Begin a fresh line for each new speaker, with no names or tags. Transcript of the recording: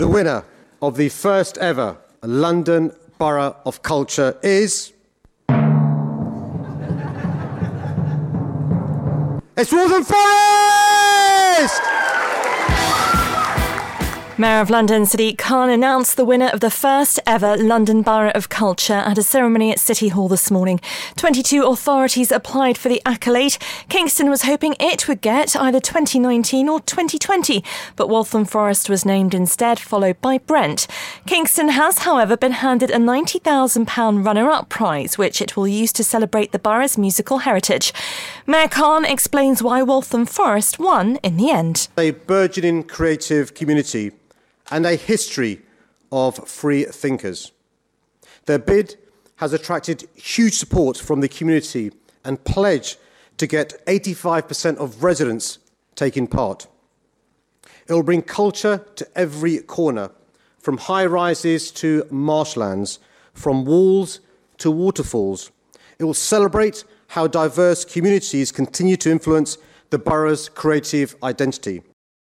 The winner of the first ever London Borough of Culture is... It's Waltham Forest!
Mayor of London, Sadiq Khan, announced the winner of the first ever London Borough of Culture at a ceremony at City Hall this morning. 22 authorities applied for the accolade. Kingston was hoping it would get either 2019 or 2020, but Waltham Forest was named instead, followed by Brent. Kingston has, however, been handed a £90,000 runner-up prize, which it will use to celebrate the borough's musical heritage. Mayor Khan explains why Waltham Forest won in the end.
A burgeoning creative community and a history of free thinkers. Their bid has attracted huge support from the community and pledged to get 85% of residents taking part. It will bring culture to every corner, from high-rises to marshlands, from walls to waterfalls. It will celebrate how diverse communities continue to influence the borough's creative identity.